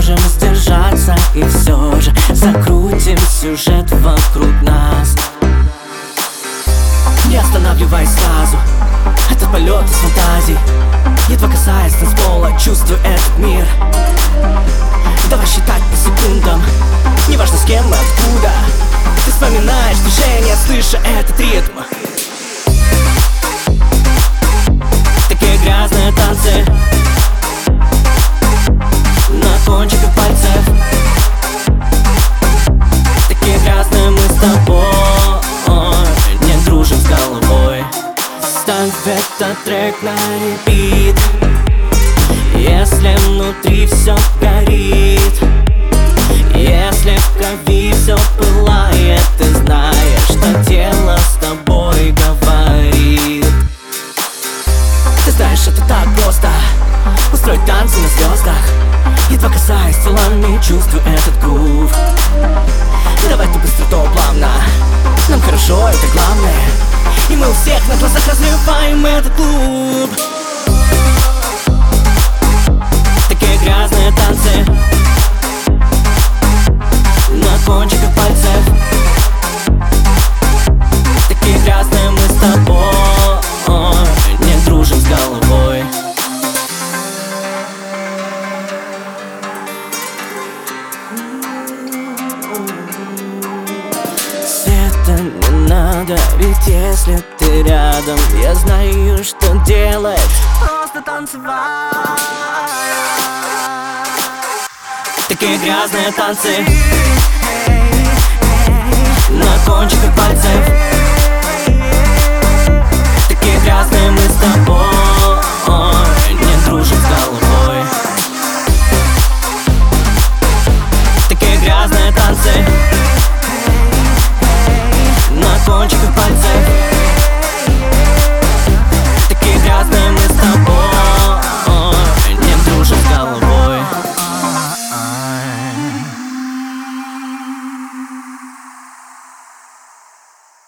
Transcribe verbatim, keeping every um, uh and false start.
можем сдержаться и все же закрутим сюжет вокруг нас. Не останавливаясь сразу, этот полет из фантазий, едва касаясь танцпола, чувствую этот мир. Давай считать по секундам, неважно с кем и откуда. Ты вспоминаешь движение, слыша этот ритм. Такие грязные танцы на кончиках пальцев. Такие грязные мы с тобой, не дружим с головой. Ставь этот трек на репит, если внутри все горит. Если в крови все пылает, ты знаешь, что тело с тобой говорит. Ты знаешь, это так просто устроить танцы на звездах, едва касаясь телами, чувствую этот грув. Давай то быстро, то плавно, нам хорошо, это главное. И мы у всех на глазах разливаем этот клуб. Такие грязные танцы на кончиках пальцев. Такие грязные мы с тобой, не дружим с головой. Света не надо, ведь если ты рядом, я знаю, что делать. Просто танцевать. Такие грязные танцы на кончиках пальцев.